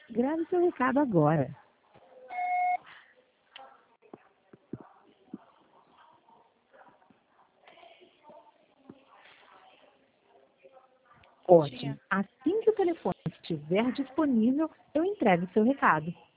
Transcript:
Grave seu recado agora. Ótimo. Assim que o telefone estiver disponível, eu entrego seu recado.